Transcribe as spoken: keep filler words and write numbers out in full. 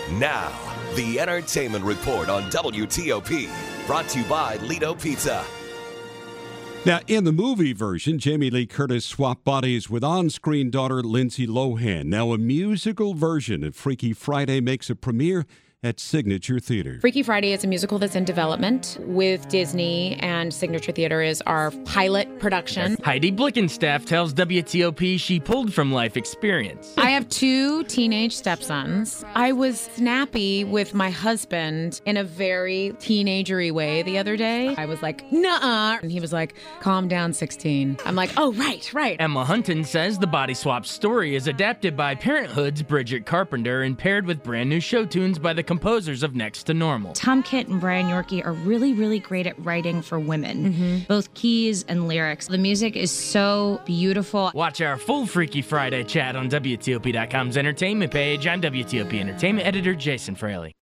Now, the Entertainment Report on W T O P, brought to you by Lido Pizza. Now, in the movie version, Jamie Lee Curtis swapped bodies with on-screen daughter Lindsay Lohan. Now, a musical version of Freaky Friday makes a premiere at Signature Theater. Freaky Friday is a musical that's in development with Disney, and Signature Theater is our pilot production. Heidi Blickenstaff tells W T O P she pulled from life experience. I have two teenage stepsons. I was snappy with my husband in a very teenagery way the other day. I was like, nuh-uh. And he was like, calm down, sixteen. I'm like, oh, right, right. Emma Hunton says the body swap story is adapted by Parenthood's Bridget Carpenter and paired with brand new show tunes by the composers of Next to Normal. Tom Kitt and Brian Yorkie are really, really great at writing for women, mm-hmm. both keys and lyrics. The music is so beautiful. Watch our full Freaky Friday chat on W T O P dot com's entertainment page. I'm W T O P Entertainment editor Jason Fraley.